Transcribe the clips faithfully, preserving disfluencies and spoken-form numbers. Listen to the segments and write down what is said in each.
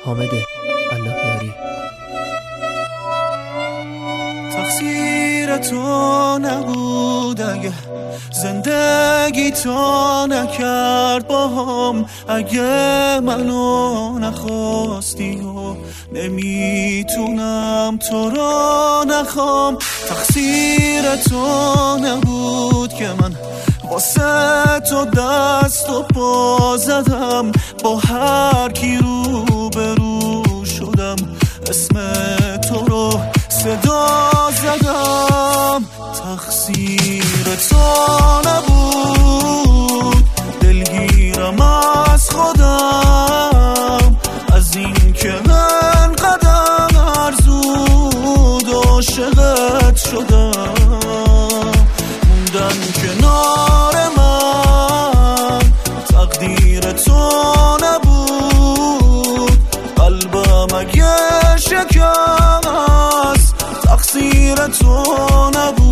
حامد الله یاری. تقصیر تو نبود اگه زندگی تو نکرد با هم، اگه منو نخواستی و نمیتونم تو رو نخوام. تقصیر تو نبود که من واسه تو دست و پا زدم، با هر کی رو به رو شدم اسم تو رو صدا زدم. تقصیر تو نبود، دلگیرم از خودم، از این که من قدم ارزود عاشقت شدم. موندن کنار من تقدیر تو نبود، قلبم اگه شکست تقصیر تو نبود.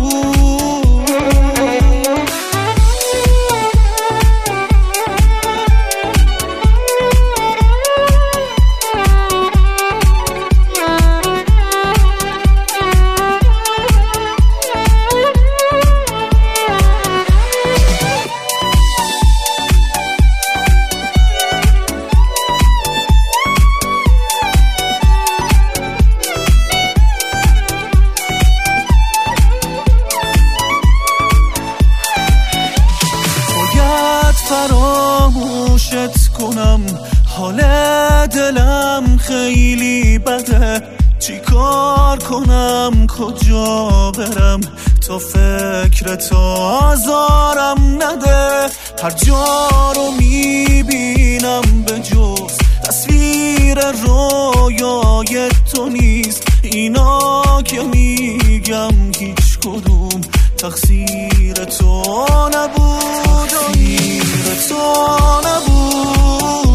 فراموشت کنم، حال دلم خیلی بده، چی کار کنم کجا برم تا فکر تو آزارم نده. هر جا رو میبینم به جز تصویر رویای تو نیست، اینا که میگم هیچ کدوم تقصیر تو نبود. تقصیر تو نبود،